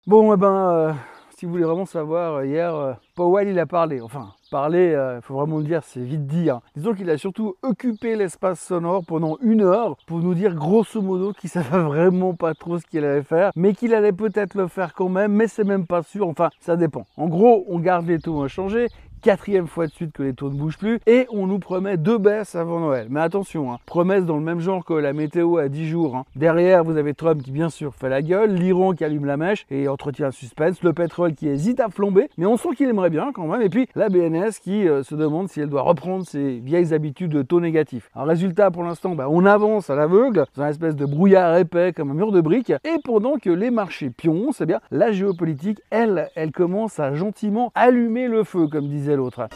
Bon, si vous voulez vraiment savoir, hier, Powell, il a parlé. Enfin, parler, faut vraiment le dire, c'est vite dit, hein. Disons qu'il a surtout occupé l'espace sonore pendant 1 heure pour nous dire grosso modo qu'il savait vraiment pas trop ce qu'il allait faire, mais qu'il allait peut-être le faire quand même, mais c'est même pas sûr. Enfin, ça dépend. En gros, on garde les taux inchangés. 4e fois de suite que les taux ne bougent plus et on nous promet 2 baisses avant Noël. Mais attention, hein, promesse dans le même genre que la météo à 10 jours. Hein. Derrière, vous avez Trump qui bien sûr fait la gueule, l'Iran qui allume la mèche et entretient un suspense, le pétrole qui hésite à flamber, mais on sent qu'il aimerait bien quand même. Et puis la BNS qui se demande si elle doit reprendre ses vieilles habitudes de taux négatifs. Alors résultat, pour l'instant, on avance à l'aveugle, dans une espèce de brouillard épais comme un mur de briques. Et pendant que les marchés pioncent, eh bien, la géopolitique, elle commence à gentiment allumer le feu, comme disait l'autre.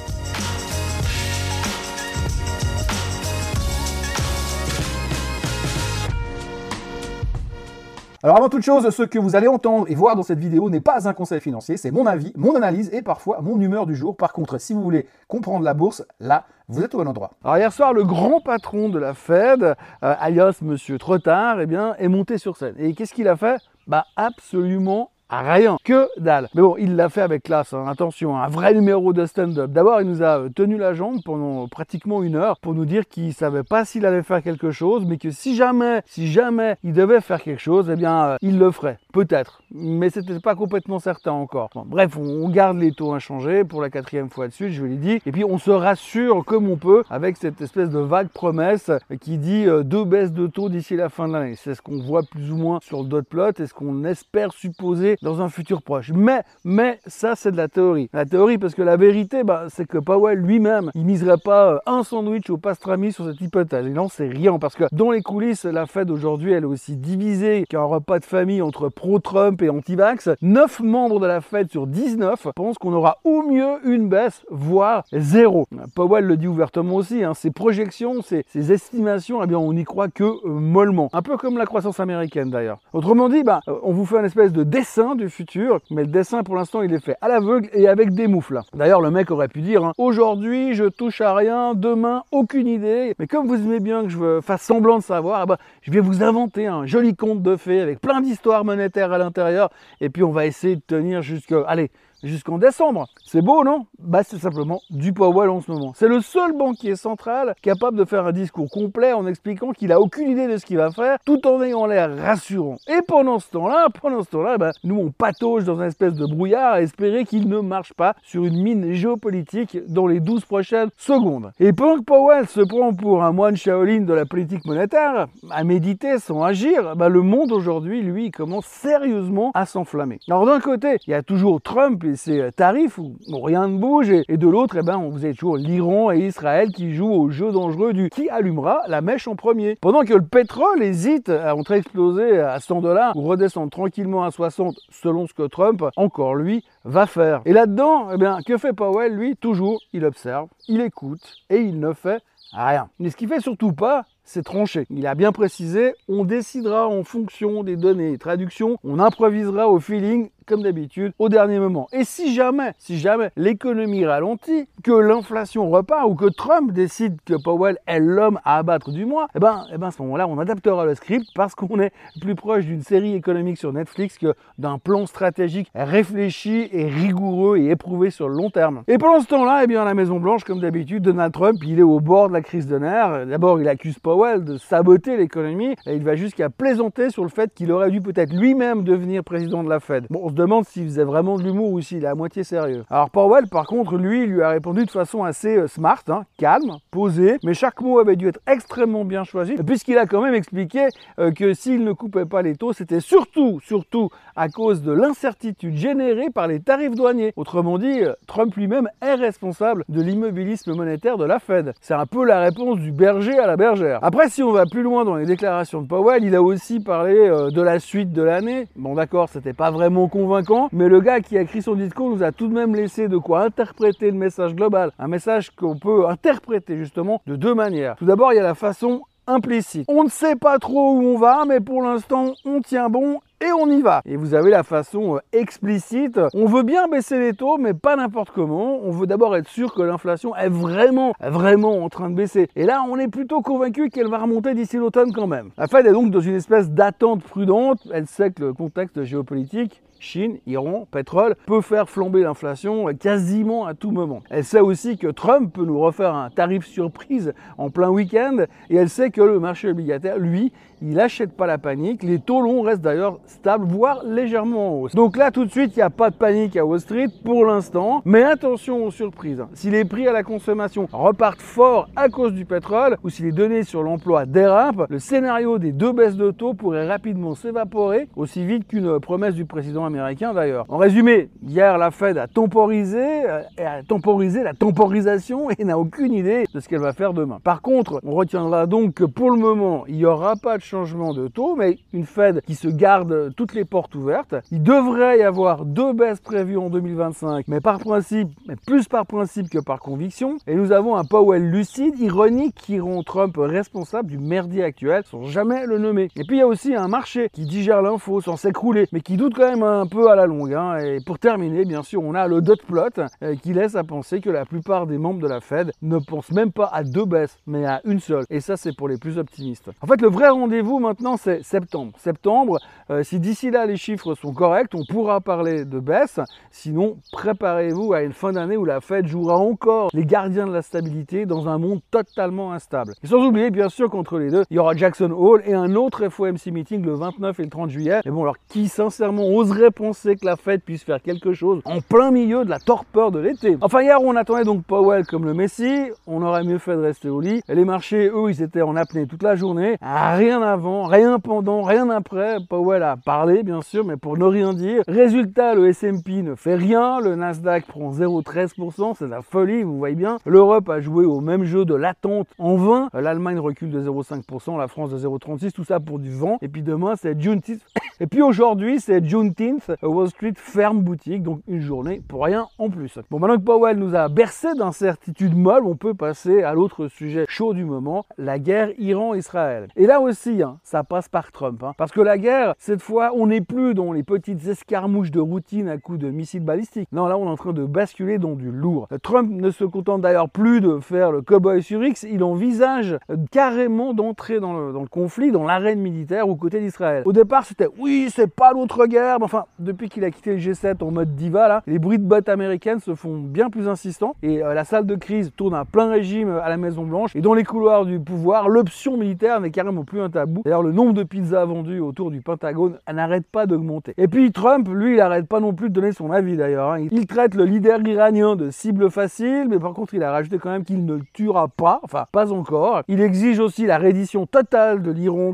Alors avant toute chose, ce que vous allez entendre et voir dans cette vidéo n'est pas un conseil financier, c'est mon avis, mon analyse et parfois mon humeur du jour. Par contre, si vous voulez comprendre la bourse, là, vous êtes au bon endroit. Alors hier soir, le grand patron de la Fed, alias Monsieur Trottard, est monté sur scène. Et qu'est-ce qu'il a fait? Absolument rien, que dalle. Mais bon, il l'a fait avec classe, hein. Attention, un vrai numéro de stand-up. D'abord, il nous a tenu la jambe pendant pratiquement 1 heure pour nous dire qu'il savait pas s'il allait faire quelque chose, mais que si jamais il devait faire quelque chose, eh bien, il le ferait. Peut-être. Mais c'était pas complètement certain encore. Bon, bref, on garde les taux inchangés pour la 4e fois de suite, je vous l'ai dit. Et puis, on se rassure comme on peut avec cette espèce de vague promesse qui dit 2 baisses de taux d'ici la fin de l'année. C'est ce qu'on voit plus ou moins sur le dot plot et ce qu'on espère supposer dans un futur proche. Mais ça, c'est de la théorie. La théorie, parce que la vérité, c'est que Powell lui-même, il miserait pas un sandwich au pastrami sur cette hypothèse. Il n'en sait rien, parce que dans les coulisses, la Fed aujourd'hui, elle est aussi divisée qu'un repas de famille entre pro-Trump et anti-vax. 9 membres de la Fed sur 19 pensent qu'on aura au mieux une baisse, voire 0. Powell le dit ouvertement aussi, hein, ses projections, ses estimations, eh bien, on n'y croit que mollement. Un peu comme la croissance américaine d'ailleurs. Autrement dit, on vous fait un espèce de dessin du futur, mais le dessin pour l'instant il est fait à l'aveugle et avec des moufles. D'ailleurs le mec aurait pu dire hein, aujourd'hui je touche à rien, demain aucune idée, mais comme vous aimez bien que je fasse semblant de savoir, je vais vous inventer un joli conte de fées avec plein d'histoires monétaires à l'intérieur et puis on va essayer de tenir jusqu'en décembre. C'est beau, non? C'est simplement du Powell en ce moment. C'est le seul banquier central capable de faire un discours complet en expliquant qu'il a aucune idée de ce qu'il va faire, tout en ayant l'air rassurant. Et pendant ce temps-là, nous on patauge dans une espèce de brouillard à espérer qu'il ne marche pas sur une mine géopolitique dans les 12 prochaines secondes. Et pendant que Powell se prend pour un moine Shaolin de la politique monétaire, à méditer sans agir, le monde aujourd'hui, lui, commence sérieusement à s'enflammer. Alors d'un côté, il y a toujours Trump et ses tarifs où rien ne bouge, et de l'autre, vous avez toujours l'Iran et Israël qui jouent au jeu dangereux du qui allumera la mèche en premier. Pendant que le pétrole hésite à entrer exploser à 100 $ ou redescendre tranquillement à 60 selon ce que Trump, encore lui, va faire. Et là-dedans, que fait Powell, lui? Toujours, il observe, il écoute et il ne fait rien. Mais ce qu'il fait surtout pas, c'est tranché. Il a bien précisé, on décidera en fonction des données. Traduction, on improvisera au feeling, comme d'habitude, au dernier moment. Et si jamais l'économie ralentit, que l'inflation repart ou que Trump décide que Powell est l'homme à abattre du mois, à ce moment-là, on adaptera le script parce qu'on est plus proche d'une série économique sur Netflix que d'un plan stratégique réfléchi et rigoureux et éprouvé sur le long terme. Et pendant ce temps-là, à la Maison-Blanche, comme d'habitude, Donald Trump, il est au bord de la crise de nerfs. D'abord, il accuse Powell de saboter l'économie et il va jusqu'à plaisanter sur le fait qu'il aurait dû peut-être lui-même devenir président de la Fed. Bon, on se demande s'il faisait vraiment de l'humour ou s'il est à moitié sérieux. Alors Powell, par contre, lui a répondu de façon assez smart, hein, calme, posé, mais chaque mot avait dû être extrêmement bien choisi, puisqu'il a quand même expliqué que s'il ne coupait pas les taux, c'était surtout à cause de l'incertitude générée par les tarifs douaniers. Autrement dit, Trump lui-même est responsable de l'immobilisme monétaire de la Fed. C'est un peu la réponse du berger à la bergère. Après, si on va plus loin dans les déclarations de Powell, il a aussi parlé de la suite de l'année. Bon d'accord, c'était pas vraiment convaincant, mais le gars qui a écrit son discours nous a tout de même laissé de quoi interpréter le message global. Un message qu'on peut interpréter justement de 2 manières. Tout d'abord, il y a la façon implicite. On ne sait pas trop où on va, mais pour l'instant, on tient bon et on y va. Et vous avez la façon explicite. On veut bien baisser les taux, mais pas n'importe comment. On veut d'abord être sûr que l'inflation est vraiment en train de baisser. Et là, on est plutôt convaincu qu'elle va remonter d'ici l'automne quand même. La Fed est donc dans une espèce d'attente prudente. Elle sait que le contexte géopolitique Chine, Iran, pétrole, peut faire flamber l'inflation quasiment à tout moment. Elle sait aussi que Trump peut nous refaire un tarif surprise en plein week-end et elle sait que le marché obligataire, lui, il n'achète pas la panique. Les taux longs restent d'ailleurs stables, voire légèrement en hausse. Donc là, tout de suite, il n'y a pas de panique à Wall Street pour l'instant. Mais attention aux surprises. Si les prix à la consommation repartent fort à cause du pétrole ou si les données sur l'emploi dérapent, le scénario des 2 baisses de taux pourrait rapidement s'évaporer, aussi vite qu'une promesse du président américain d'ailleurs. En résumé, hier, la Fed a temporisé la temporisation et n'a aucune idée de ce qu'elle va faire demain. Par contre, on retiendra donc que pour le moment, il n'y aura pas de changement de taux, mais une Fed qui se garde toutes les portes ouvertes. Il devrait y avoir 2 baisses prévues en 2025, mais plus par principe que par conviction. Et nous avons un Powell lucide, ironique, qui rend Trump responsable du merdier actuel sans jamais le nommer. Et puis il y a aussi un marché qui digère l'info sans s'écrouler, mais qui doute quand même un peu à la longue. Et pour terminer, bien sûr, on a le dot plot qui laisse à penser que la plupart des membres de la Fed ne pensent même pas à 2 baisses, mais à une seule. Et ça, c'est pour les plus optimistes. En fait, le vrai rendez-vous maintenant, c'est septembre. Septembre, si d'ici là les chiffres sont corrects, on pourra parler de baisse. Sinon, préparez-vous à une fin d'année où la Fed jouera encore les gardiens de la stabilité dans un monde totalement instable. Et sans oublier, bien sûr, qu'entre les deux, il y aura Jackson Hole et un autre FOMC meeting le 29 et le 30 juillet. Mais bon, alors qui sincèrement oserait penser que la Fed puisse faire quelque chose en plein milieu de la torpeur de l'été? Enfin, hier, on attendait donc Powell comme le Messie. On aurait mieux fait de rester au lit. Et les marchés, eux, ils étaient en apnée toute la journée. Rien avant, rien pendant, rien après. Powell a parlé, bien sûr, mais pour ne rien dire. Résultat, le S&P ne fait rien. Le Nasdaq prend 0,13%. C'est la folie, vous voyez bien. L'Europe a joué au même jeu de l'attente en vain. L'Allemagne recule de 0,5%, la France de 0,36%. Tout ça pour du vent. Et puis demain, c'est Juneteenth. Et puis aujourd'hui, c'est Juneteenth. Wall Street ferme boutique. Donc une journée pour rien en plus. Bon, maintenant que Powell nous a bercé d'incertitudes molles, on peut passer à l'autre sujet chaud du moment, la guerre Iran-Israël. Et là aussi, ça passe par Trump. Parce que la guerre, cette fois, on n'est plus dans les petites escarmouches de routine à coups de missiles balistiques. Non, là, on est en train de basculer dans du lourd. Trump ne se contente d'ailleurs plus de faire le cow-boy sur X, il envisage carrément d'entrer dans le conflit, dans l'arène militaire aux côtés d'Israël. Au départ, c'était oui, c'est pas l'autre guerre, mais enfin, depuis qu'il a quitté le G7 en mode diva, là, les bruits de bottes américaines se font bien plus insistants et la salle de crise tourne à plein régime à la Maison-Blanche et dans les couloirs du pouvoir, l'option militaire n'est carrément plus un tabou. D'ailleurs, le nombre de pizzas vendues autour du Pentagone n'arrête pas d'augmenter. Et puis Trump, lui, il n'arrête pas non plus de donner son avis d'ailleurs. Il traite le leader iranien de cible facile, mais par contre, il a rajouté quand même qu'il ne le tuera pas, enfin, pas encore. Il exige aussi la reddition totale de l'Iran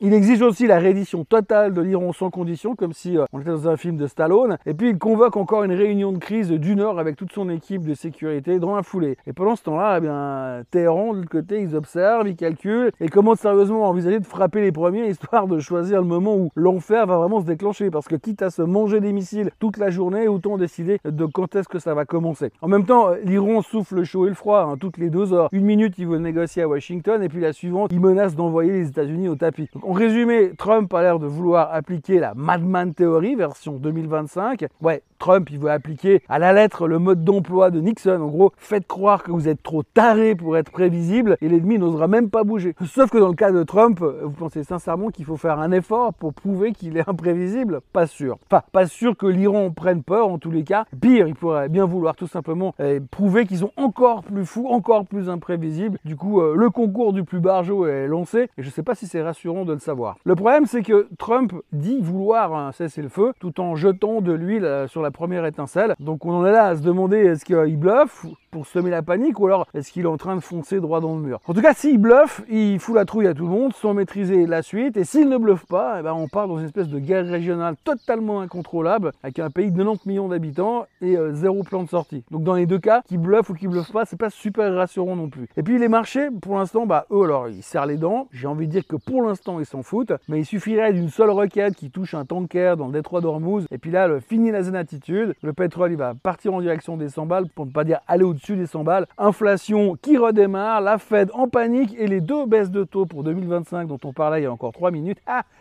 sans condition, comme si on était dans un film de Stallone. Et puis il convoque encore une réunion de crise d'une heure avec toute son équipe de sécurité dans la foulée. Et pendant ce temps-là, eh bien, Téhéran, de l'autre côté, ils observent, ils calculent et commencent sérieusement à envisager de frapper les premiers, histoire de choisir le moment où l'enfer va vraiment se déclencher. Parce que quitte à se manger des missiles toute la journée, autant décider de quand est-ce que ça va commencer. En même temps, l'Iran souffle le chaud et le froid, toutes les 2 heures. Une minute, il veut négocier à Washington, et puis la suivante, il menace d'envoyer les États-Unis au tapis. Donc, en résumé, Trump a l'air de vouloir appliquer la Madman Theory version 2025. Ouais, Trump, il veut appliquer à la lettre le mode d'emploi de Nixon. En gros, faites croire que vous êtes trop taré pour être prévisible et l'ennemi n'osera même pas bouger. Sauf que dans le cas de Trump, vous pensez sincèrement qu'il faut faire un effort pour prouver qu'il est imprévisible? Pas sûr. Enfin, pas sûr que l'Iran prenne peur en tous les cas. Pire, il pourrait bien vouloir tout simplement prouver qu'ils sont encore plus fous, encore plus imprévisibles. Du coup, le concours du plus barjot est lancé et je ne sais pas si c'est rassurant de le savoir. Le problème, c'est que Trump dit vouloir cesser le feu tout en jetant de l'huile sur la première étincelle. Donc on en est là à se demander est-ce qu'il bluffe pour semer la panique ou alors est-ce qu'il est en train de foncer droit dans le mur. En tout cas, s'il bluffe, il fout la trouille à tout le monde sans maîtriser la suite, et s'il ne bluffe pas, eh ben, on part dans une espèce de guerre régionale totalement incontrôlable avec un pays de 90 millions d'habitants et 0 plan de sortie. Donc dans les deux cas, qu'il bluffe ou qu'il bluffe pas, c'est pas super rassurant non plus. Et puis les marchés, pour l'instant, eux alors ils serrent les dents. J'ai envie de dire que pour l'instant ils s'en foutent, mais il suffirait d'une seule requête qui touche un tanker dans le détroit d'Ormuz, et puis là, fini la zen attitude, le pétrole il va partir en direction des 100 balles, pour ne pas dire aller au-dessus des 100 balles, inflation qui redémarre, la Fed en panique et les 2 baisses de taux pour 2025 dont on parlait il y a encore 3 minutes.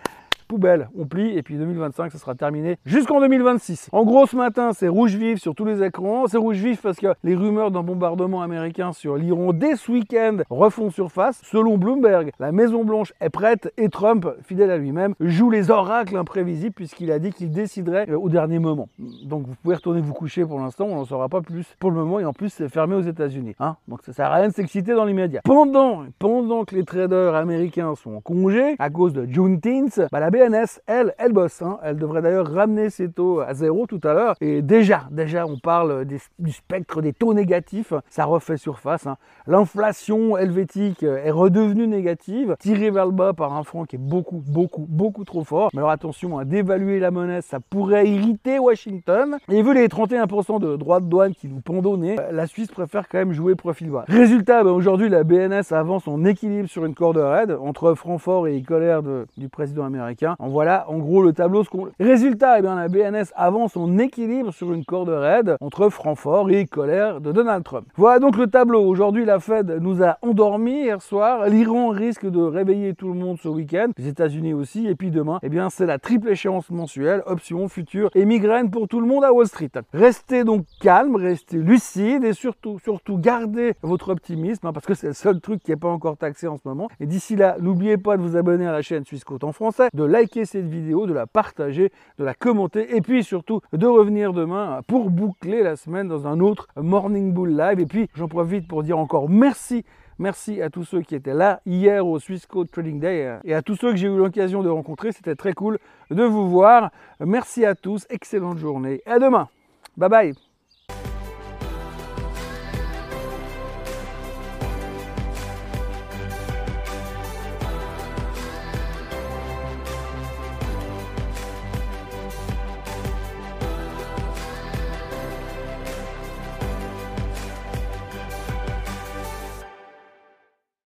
poubelle, on plie, et puis 2025, ça sera terminé jusqu'en 2026. En gros, ce matin, c'est rouge vif sur tous les écrans. C'est rouge vif parce que les rumeurs d'un bombardement américain sur l'Iran dès ce week-end refont surface. Selon Bloomberg, la Maison-Blanche est prête et Trump, fidèle à lui-même, joue les oracles imprévisibles puisqu'il a dit qu'il déciderait au dernier moment. Donc vous pouvez retourner vous coucher pour l'instant, on n'en saura pas plus pour le moment, et en plus c'est fermé aux États-Unis. Donc ça sert à rien de s'exciter dans l'immédiat. Pendant que les traders américains sont en congé à cause de Juneteenth, la BNS, elle bosse. Elle devrait d'ailleurs ramener ses taux à zéro tout à l'heure. Et déjà on parle du spectre des taux négatifs, ça refait surface. L'inflation helvétique est redevenue négative, tirée vers le bas par un franc qui est beaucoup trop fort. Mais alors attention, à dévaluer la monnaie, ça pourrait irriter Washington. Et vu les 31% de droits de douane qui nous pendent au nez, la Suisse préfère quand même jouer profil bas. Résultat, aujourd'hui la BNS avance en équilibre sur une corde raide entre Francfort et colère du président américain. Voilà en gros le tableau. Résultat, la BNS avance en équilibre sur une corde raide entre Francfort et colère de Donald Trump. Voilà donc le tableau. Aujourd'hui la Fed nous a endormis hier soir. L'Iran risque de réveiller tout le monde ce week-end, les États-Unis aussi, et puis demain, c'est la triple échéance mensuelle, options, futures et migraines pour tout le monde à Wall Street. Restez donc calme, restez lucide et surtout gardez votre optimisme parce que c'est le seul truc qui n'est pas encore taxé en ce moment. Et d'ici là, n'oubliez pas de vous abonner à la chaîne Swissquote en français, de liker cette vidéo, de la partager, de la commenter et puis surtout de revenir demain pour boucler la semaine dans un autre Morning Bull Live. Et puis j'en profite pour dire encore merci à tous ceux qui étaient là hier au Swissquote Trading Day et à tous ceux que j'ai eu l'occasion de rencontrer. C'était très cool de vous voir. Merci à tous, excellente journée et à demain. Bye bye.